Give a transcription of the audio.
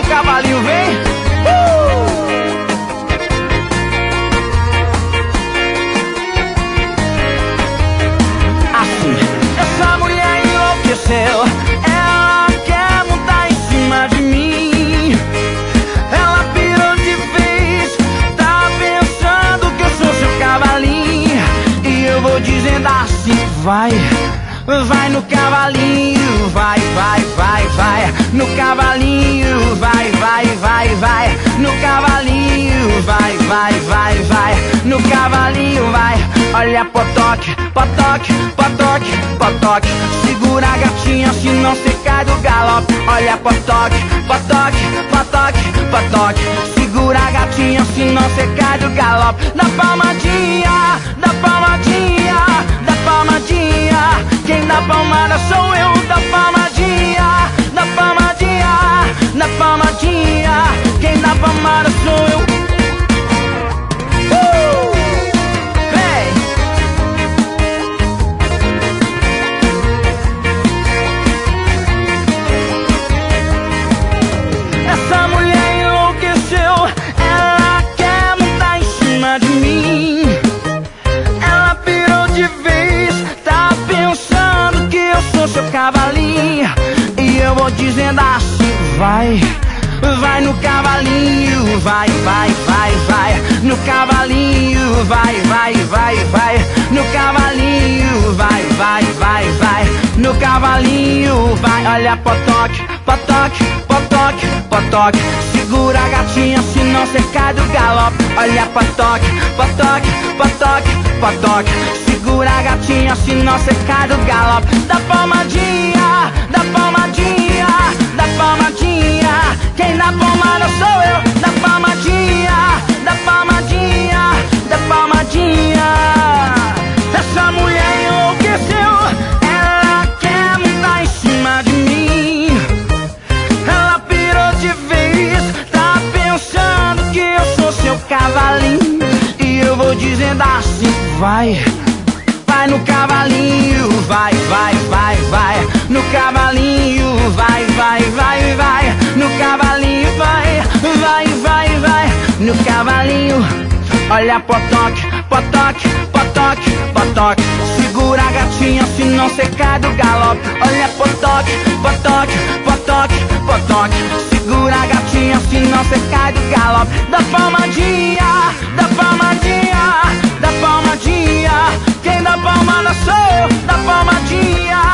o cavalinho vem. Assim, essa mulher enlouqueceu. Ela quer montar em cima de mim. Ela pirou de vez. Tá pensando que eu sou seu cavalinho. E eu vou dizendo assim, vai. Vai no cavalinho, vai, vai, vai, vai. No cavalinho, vai, vai, vai, vai. No cavalinho, vai, vai, vai, vai. No cavalinho, vai. Olha potoque, potoque, potoque, potoque. Segura a gatinha, senão cê cai do galope. Olha potoque, potoque, potoque, potoque. Segura a gatinha, senão cê cai do galope. Dá palmadinha, dá palmadinha, dá palmadinha. Quem dá palmada sou eu, dá palmadinha, dá palmadinha, dá palmadinha. Quem dá palmada sou eu. Hey! Essa mulher enlouqueceu, ela quer montar em cima de mim. Ela pirou de vez, tá pensando que eu sou seu cavalinho. E eu vou dizendo assim, vai. Vai no cavalinho, vai, vai, vai, vai. No cavalinho, vai, vai, vai, vai. No cavalinho, vai, vai, vai, vai. No cavalinho, vai. Olha potoque, potoque, potoque, potoque. Segura a gatinha, senão cê cai do galope. Olha potoque, potoque, potoque, potoque. Segura a gatinha, senão cê cai do galope. Dá palmadinha, dá palmadinha, dá palmadinha. Quem dá palmada sou eu, dá palmadinha, dá palmadinha, dá palmadinha. Essa mulher enlouqueceu, ela quer montar em cima de mim. Ela pirou de vez, tá pensando que eu sou seu cavalinho. E eu vou dizendo assim, vai. Vai no cavalinho, vai, vai, vai, vai. No cavalinho, vai, vai, vai, vai. No cavalinho, vai, vai, vai, vai. No cavalinho, olha potoque, potoque, potoque, potoque. Segura a gatinha, senão cê cai do galope. Olha potoque, potoque, potoque, potoque. Segura a gatinha, senão cê cai do galope. Dá palmadinha, dá palmadinha, dá palmadinha. Quem dá palmada sou eu, dá palmadinha.